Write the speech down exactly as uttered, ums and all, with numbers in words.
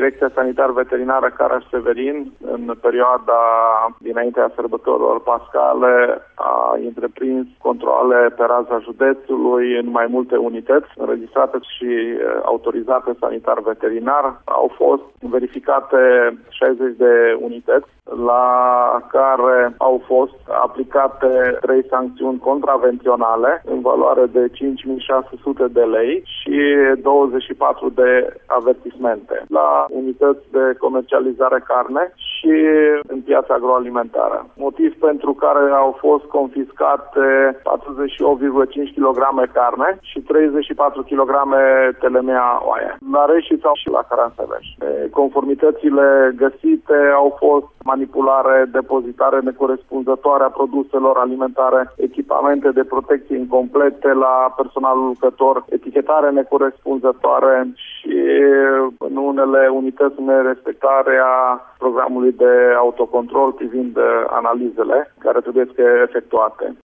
Direcția Sanitar-Veterinară Caraș-Severin, în perioada dinaintea sărbătorilor pascale, a întreprins controale pe raza județului în mai multe unități înregistrate și autorizate sanitar-veterinar. Au fost verificate șaizeci de unități, la care au fost aplicate trei sancțiuni contravenționale în valoare de cinci mii șase sute de lei și douăzeci și patru de avertismente la unități de comercializare carne și în piața agroalimentară. Motiv pentru care au fost confiscate patruzeci și opt virgulă cinci kilograme carne și treizeci și patru kilograme telemea oaie. La Reșița și la Caransebeș. Conformitățile găsite au fost manipulare, depozitare necorespunzătoare a produselor alimentare, echipamente de protecție incomplete la personalul lucrător, etichetare necorespunzătoare și în unele unități nerespectarea programului de autocontrol privind analizele care trebuie să fie efectuate.